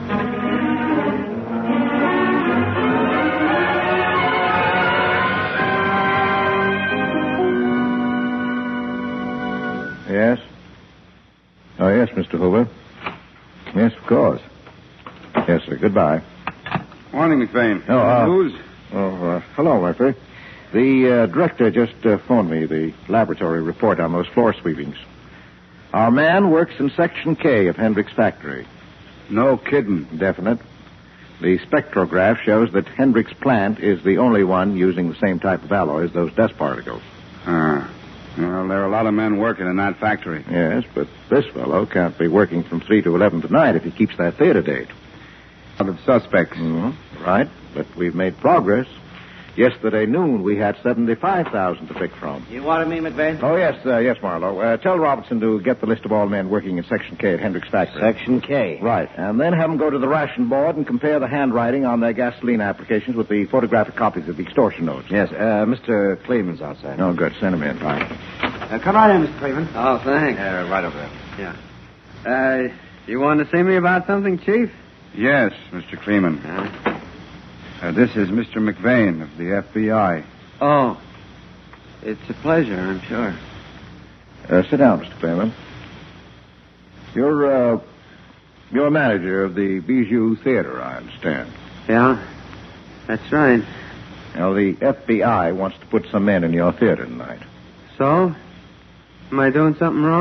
Yes? Oh, yes, Mister Hoover. Yes, of course. Yes, sir. Goodbye. Morning, McVeigh. Oh, uh, Who's? Oh, uh, hello, Murphy. The uh, director just uh, phoned me the laboratory report on those floor sweepings. Our man works in Section K of Hendrick's factory. No kidding. Definite. The spectrograph shows that Hendrick's plant is the only one using the same type of alloy as those dust particles. Ah. Well, there are a lot of men working in that factory. Yes, but this fellow can't be working from three to eleven tonight if he keeps that theater date. Out of suspects. Mm-hmm. Right, but we've made progress. Yesterday noon, we had seventy-five thousand to pick from. You wanted me, McVeigh? Oh, yes, uh, yes, Marlowe. Uh, tell Robertson to get the list of all men working in Section K at Hendrick's factory. Section K? Right, and then have them go to the ration board and compare the handwriting on their gasoline applications with the photographic copies of the extortion notes. Yes, uh, Mister Cleveland's outside. Oh, good. Send him in. Right. Uh, come right in, Mister Cleveland. Oh, thanks. Uh, right over there. Yeah. Uh, you want to see me about something, Chief? Yes, Mister Kleeman. Huh? Uh, this is Mister McVeigh of the F B I. Oh. It's a pleasure, I'm sure. Uh, sit down, Mister Cleveland. You're, uh, you're manager of the Bijou Theater, I understand. Yeah, that's right. Now, the F B I wants to put some men in your theater tonight. So? Am I doing something wrong?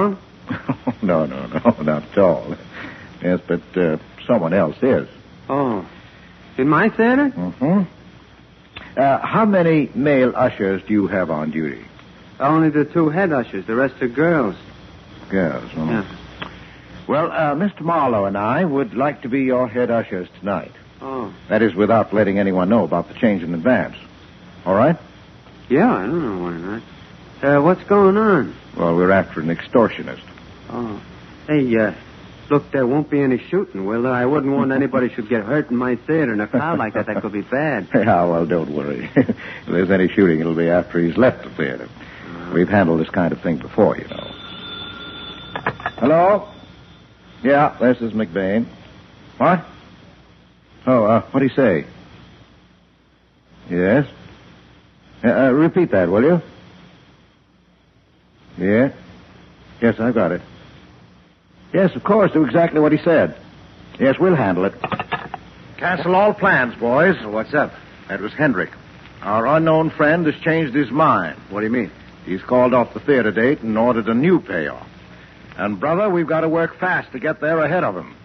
no, no, no, not at all. Yes, but uh, someone else is. Oh. In my theater? Mm-hmm. Uh, how many male ushers do you have on duty? Only the two head ushers. The rest are girls. Girls, huh? Yeah. Well, uh, Mister Marlowe and I would like to be your head ushers tonight. Oh. That is, without letting anyone know about the change in advance. All right? Yeah, I don't know why not. Uh, what's going on? Well, we're after an extortionist. Oh. Hey, uh, look, there won't be any shooting, will there? I wouldn't want anybody should get hurt in my theater. In a crowd like that, that could be bad. Yeah, well, don't worry. If there's any shooting, it'll be after he's left the theater. Uh, We've handled this kind of thing before, you know. Hello? Yeah, this is McVeigh. What? Oh, uh, what'd he say? Yes? Uh, uh, repeat that, will you? Yeah? Yes, I've got it. Yes, of course, do exactly what he said. Yes, we'll handle it. Cancel all plans, boys. What's up? That was Hendrick. Our unknown friend has changed his mind. What do you mean? He's called off the theater date and ordered a new payoff. And, brother, we've got to work fast to get there ahead of him.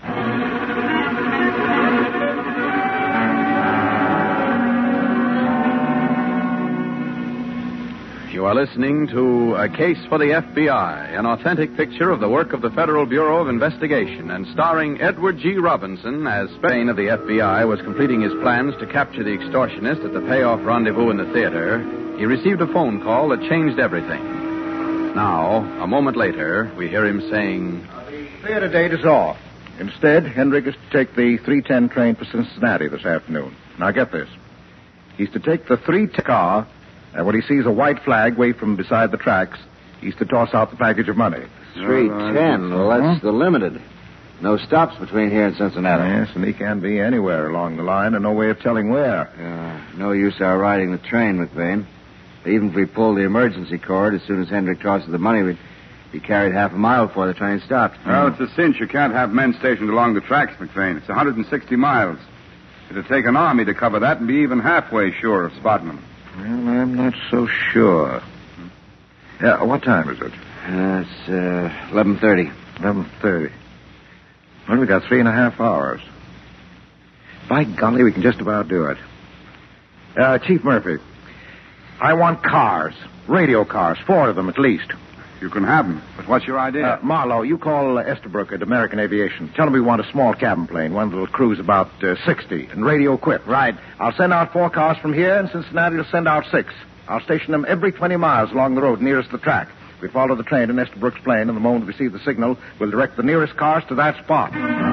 You are listening to A Case for the F B I, an authentic picture of the work of the Federal Bureau of Investigation, and starring Edward G. Robinson as Spain of the F B I was completing his plans to capture the extortionist at the payoff rendezvous in the theater. He received a phone call that changed everything. Now, a moment later, we hear him saying, The theater date is off. Instead, Hendrick is to take the three ten train for Cincinnati this afternoon. Now, get this. He's to take the three ten car, and when he sees a white flag wave from beside the tracks, he's to toss out the package of money. three ten. Well, that's the limited. No stops between here and Cincinnati. Yes, and he can be anywhere along the line and no way of telling where. Uh, no use our riding the train, McVeigh. Even if we pull the emergency cord, as soon as Hendrick tosses the money, we'd be carried half a mile before the train stopped. Well, it's a cinch. You can't have men stationed along the tracks, McVeigh. It's one hundred sixty miles. It'd take an army to cover that and be even halfway sure of spotting them. Well, I'm not so sure. Yeah, what time is it? Uh, it's uh, eleven thirty. eleven thirty. Well, we got three and a half hours. By golly, we can just about do it. Uh, Chief Murphy, I want cars, radio cars, four of them at least. You can have them, but what's your idea? Uh, Marlowe, you call uh, Estabrook at American Aviation. Tell him we want a small cabin plane, one that'll cruise about uh, sixty, and radio equipped. Right. I'll send out four cars from here, and Cincinnati will send out six. I'll station them every twenty miles along the road nearest the track. We follow the train in Estabrook's plane, and the moment we see the signal, we'll direct the nearest cars to that spot.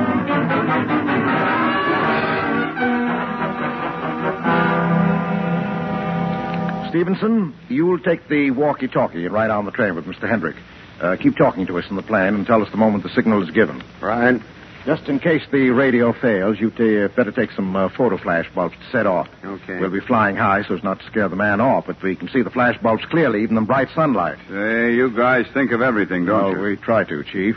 Stevenson, you'll take the walkie-talkie and ride on the train with Mister Hendrick. Uh, keep talking to us in the plane and tell us the moment the signal is given. Right. Just in case the radio fails, you'd uh, better take some uh, photo flash bulbs to set off. Okay. We'll be flying high so as not to scare the man off, but we can see the flash bulbs clearly, even in bright sunlight. Hey, you guys think of everything, don't well, you? we try to, Chief.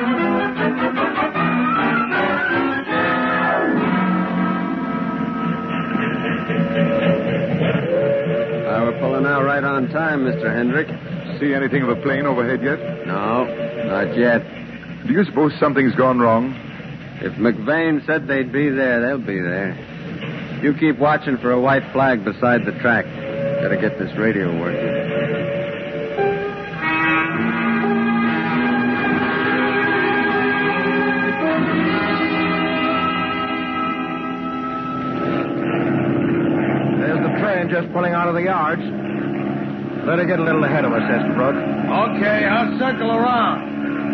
Uh, we're pulling out right on time, Mister Hendrick. See anything of a plane overhead yet? No, not yet. Do you suppose something's gone wrong? If McVeigh said they'd be there, they'll be there. You keep watching for a white flag beside the track. Gotta get this radio working. Just pulling out of the yards. Better get a little ahead of us, Estabrook. Okay, I'll circle around.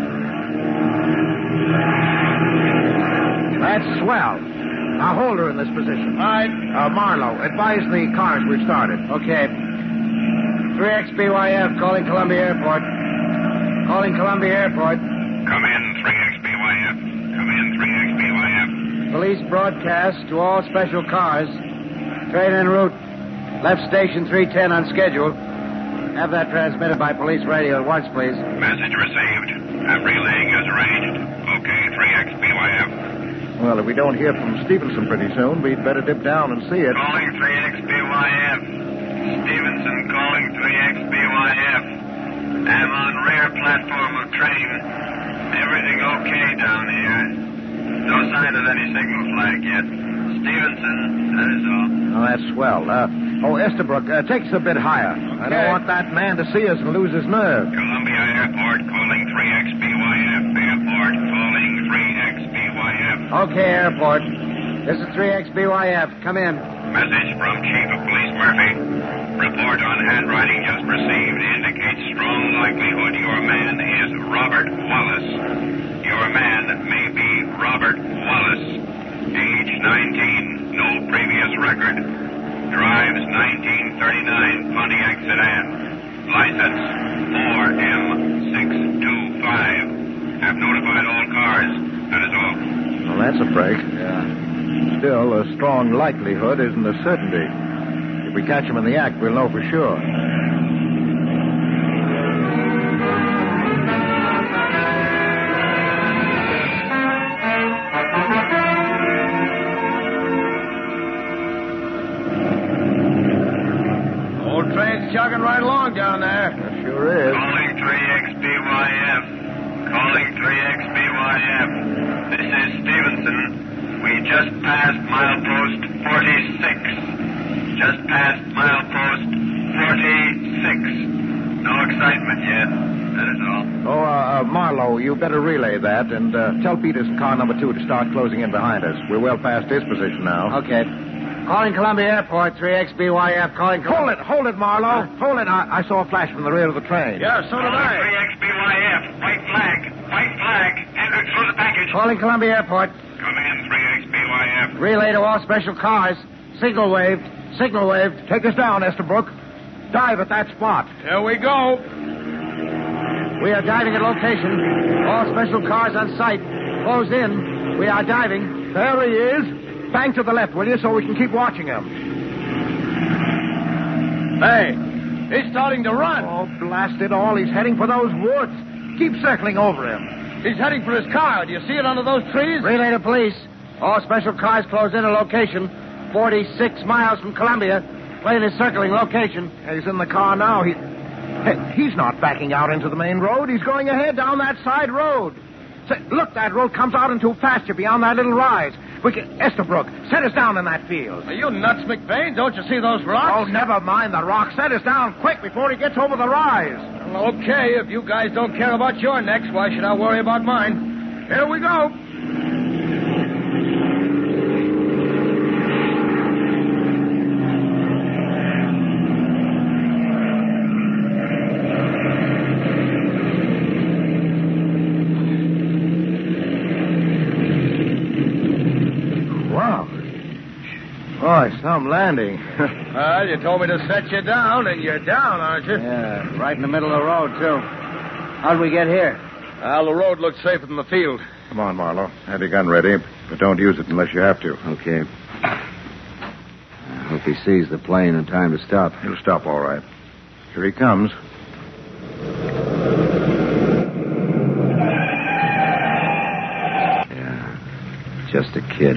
That's swell. Now hold her in this position. All right. Uh, Marlowe, advise the cars we've started. Okay. three X B Y F calling Columbia Airport. Calling Columbia Airport. Come in, three X B Y F. Come in, three X B Y F. Police broadcast to all special cars. Train en route. Left station three ten on schedule. Have that transmitted by police radio at once, please. Message received. I'm relaying as arranged. Okay, three X B Y F. Well, if we don't hear from Stevenson pretty soon, we'd better dip down and see it. Calling three X B Y F. Stevenson calling three X B Y F. I'm on rear platform of train. Everything okay down here. No sign of any signal flag yet. Stevenson, that is all. Oh, that's swell. Uh, oh, Estabrook, uh, take us a bit higher. I don't want that man to see us and lose his nerve. Columbia Airport calling three X B Y F. Airport calling three X B Y F. Okay, airport. This is three X B Y F. Come in. Message from Chief of Police Murphy. Report on handwriting just received indicates strong likelihood your man is Robert Wallace. Your man may be Robert Wallace. Age nineteen. No previous record. Drives nineteen thirty-nine Pontiac sedan. License four M six two five. Have notified all cars. That is all. Well, that's a break. Yeah. Still, a strong likelihood isn't a certainty. If we catch him in the act, we'll know for sure. Old train's chugging right along down there. It sure is. Calling three X B Y F. Calling three X B Y F. This is Stevenson. We just passed milepost forty-six. Just past milepost forty-six. No excitement yet. That is all. Oh, uh, uh, Marlowe, you better relay that and uh, tell Peters in car number two to start closing in behind us. We're well past his position now. Okay. Calling Columbia Airport, three X B Y F. Calling... Col- hold it, hold it, Marlowe. Huh? Hold it. I-, I saw a flash from the rear of the train. Yeah, so did I. three X B Y F. White flag. White flag. Hendricks through the package. Calling Columbia Airport. Come in, three X B Y F. Relay to all special cars. Signal waved. Signal waved. Take us down, Estabrook. Dive at that spot. Here we go. We are diving at location. All special cars on site. Close in. We are diving. There he is. Bang to the left, will you, so we can keep watching him. Hey, he's starting to run. Oh, blast it all. He's heading for those woods. Keep circling over him. He's heading for his car. Do you see it under those trees? Relay to police. All special cars close in at location. forty-six miles from Columbia. Plane is circling location. He's in the car now. He, hey, he's not backing out into the main road. He's going ahead down that side road. Say, look, that road comes out into pasture beyond that little rise. We can... Estabrook, set us down in that field. Are you nuts, McVeigh? Don't you see those rocks? Oh, never mind the rocks. Set us down quick before he gets over the rise. Well, okay, if you guys don't care about your necks, why should I worry about mine? Here we go. Boy, some landing. Well, you told me to set you down, and you're down, aren't you? Yeah, right in the middle of the road, too. How'd we get here? Well, the road looks safer than the field. Come on, Marlowe. Have your gun ready, but don't use it unless you have to. Okay. I hope he sees the plane in time to stop. He'll stop all right. Here he comes. Yeah, just a kid.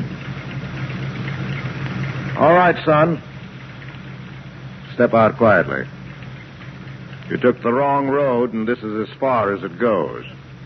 All right, son. Step out quietly. You took the wrong road, and this is as far as it goes.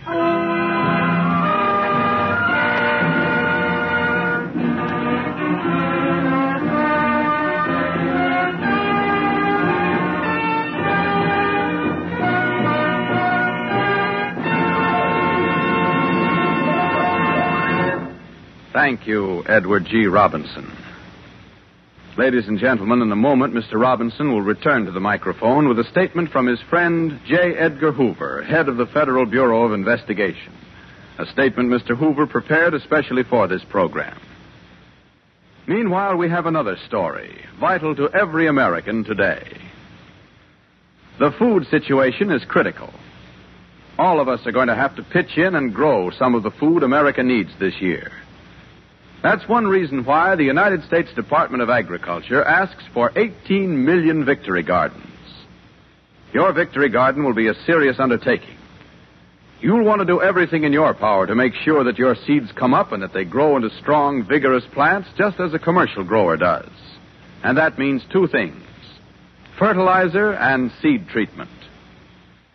Thank you, Edward G. Robinson. Ladies and gentlemen, in a moment, Mister Robinson will return to the microphone with a statement from his friend J. Edgar Hoover, head of the Federal Bureau of Investigation. A statement Mister Hoover prepared especially for this program. Meanwhile, we have another story, vital to every American today. The food situation is critical. All of us are going to have to pitch in and grow some of the food America needs this year. That's one reason why the United States Department of Agriculture asks for eighteen million victory gardens. Your victory garden will be a serious undertaking. You'll want to do everything in your power to make sure that your seeds come up and that they grow into strong, vigorous plants just as a commercial grower does. And that means two things: fertilizer and seed treatment.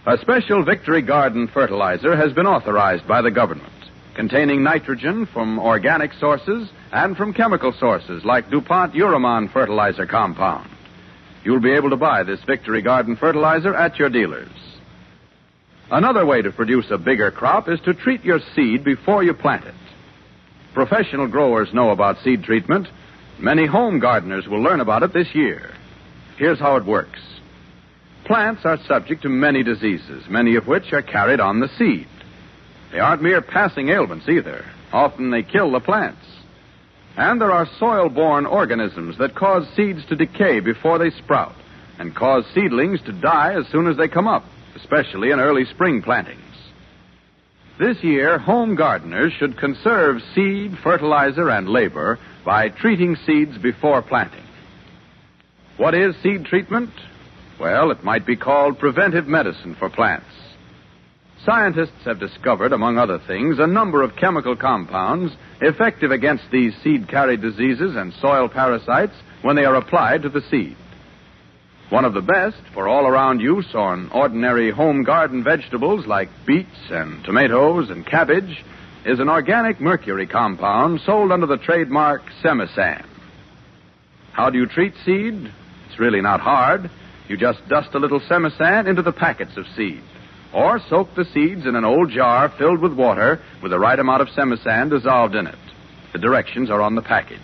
A special Victory Garden fertilizer has been authorized by the government, containing nitrogen from organic sources and from chemical sources like DuPont Uramon fertilizer compound. You'll be able to buy this Victory Garden fertilizer at your dealers. Another way to produce a bigger crop is to treat your seed before you plant it. Professional growers know about seed treatment. Many home gardeners will learn about it this year. Here's how it works. Plants are subject to many diseases, many of which are carried on the seed. They aren't mere passing ailments either. Often they kill the plants. And there are soil-borne organisms that cause seeds to decay before they sprout and cause seedlings to die as soon as they come up, especially in early spring plantings. This year, home gardeners should conserve seed, fertilizer, and labor by treating seeds before planting. What is seed treatment? Well, it might be called preventive medicine for plants. Scientists have discovered, among other things, a number of chemical compounds effective against these seed-carried diseases and soil parasites when they are applied to the seed. One of the best for all-around use on ordinary home garden vegetables like beets and tomatoes and cabbage is an organic mercury compound sold under the trademark Semisan. How do you treat seed? It's really not hard. You just dust a little Semisan into the packets of seed, or soak the seeds in an old jar filled with water with the right amount of Semisan dissolved in it. The directions are on the package.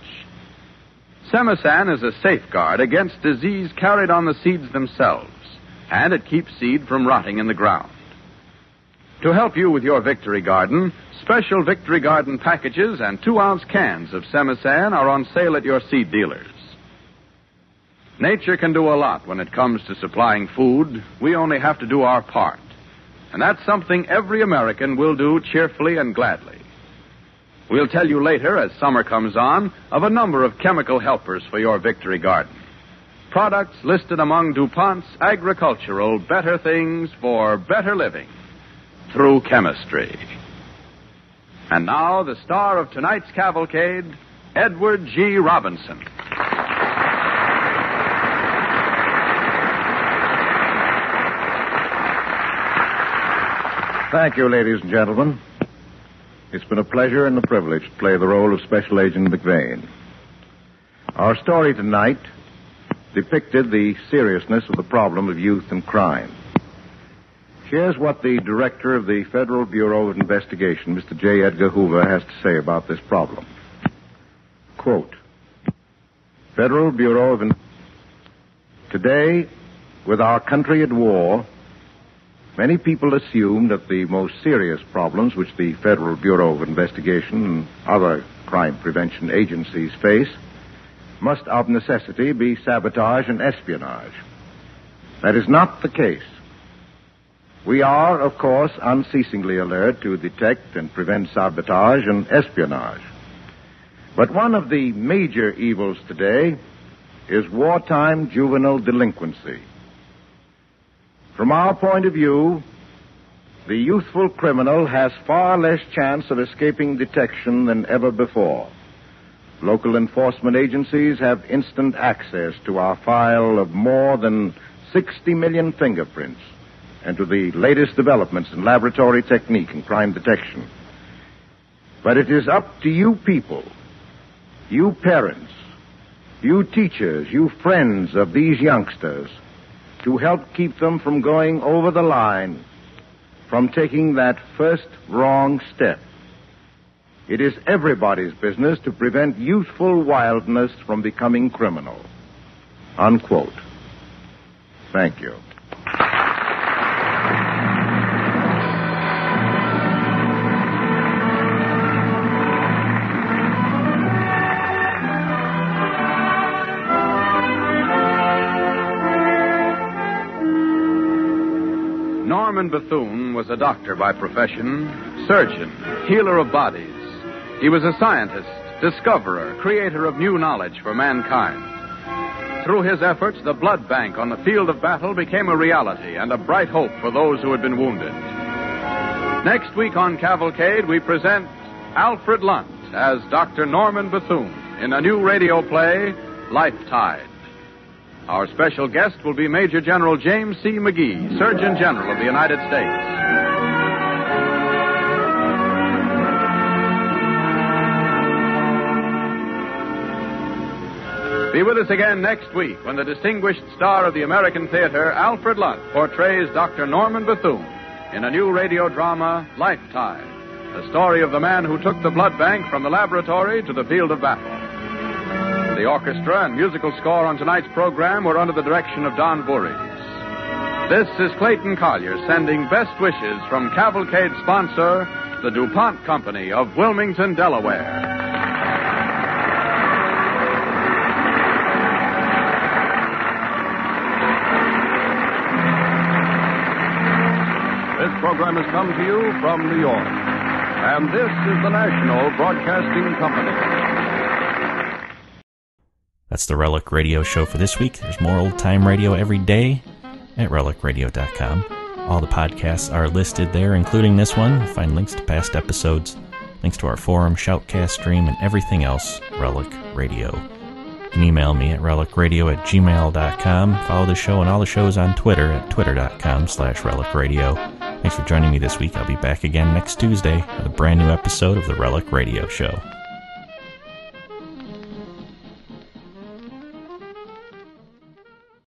Semisan is a safeguard against disease carried on the seeds themselves, and it keeps seed from rotting in the ground. To help you with your Victory Garden, special Victory Garden packages and two-ounce cans of Semisan are on sale at your seed dealers. Nature can do a lot when it comes to supplying food. We only have to do our part. And that's something every American will do cheerfully and gladly. We'll tell you later, as summer comes on, of a number of chemical helpers for your Victory Garden. Products listed among DuPont's agricultural better things for better living through chemistry. And now, the star of tonight's cavalcade, Edward G. Robinson. Thank you, ladies and gentlemen. It's been a pleasure and a privilege to play the role of Special Agent McVane. Our story tonight depicted the seriousness of the problem of youth and crime. Here's what the director of the Federal Bureau of Investigation, Mister J. Edgar Hoover, has to say about this problem. Quote, Federal Bureau of Investigation. Today, with our country at war, many people assume that the most serious problems which the Federal Bureau of Investigation and other crime prevention agencies face must of necessity be sabotage and espionage. That is not the case. We are, of course, unceasingly alert to detect and prevent sabotage and espionage. But one of the major evils today is wartime juvenile delinquency. From our point of view, the youthful criminal has far less chance of escaping detection than ever before. Local enforcement agencies have instant access to our file of more than sixty million fingerprints and to the latest developments in laboratory technique and crime detection. But it is up to you people, you parents, you teachers, you friends of these youngsters, to help keep them from going over the line, from taking that first wrong step. It is everybody's business to prevent youthful wildness from becoming criminal. Unquote. Thank you. Norman Bethune was a doctor by profession, surgeon, healer of bodies. He was a scientist, discoverer, creator of new knowledge for mankind. Through his efforts, the blood bank on the field of battle became a reality and a bright hope for those who had been wounded. Next week on Cavalcade, we present Alfred Lunt as Doctor Norman Bethune in a new radio play, Lifetide. Our special guest will be Major General James C. McGee, Surgeon General of the United States. Be with us again next week when the distinguished star of the American theater, Alfred Lunt, portrays Doctor Norman Bethune in a new radio drama, Lifetime, the story of the man who took the blood bank from the laboratory to the field of battle. The orchestra and musical score on tonight's program were under the direction of Don Voorhees. This is Clayton Collier sending best wishes from Cavalcade sponsor, the DuPont Company of Wilmington, Delaware. This program has come to you from New York. And this is the National Broadcasting Company. That's the Relic Radio Show for this week. There's more old-time radio every day at relic radio dot com. All the podcasts are listed there, including this one. You'll find links to past episodes, links to our forum, Shoutcast stream, and everything else Relic Radio. You can email me at relic radio at gmail dot com. Follow the show and all the shows on Twitter at twitter dot com slash relic radio. Thanks for joining me this week. I'll be back again next Tuesday with a brand new episode of the Relic Radio Show.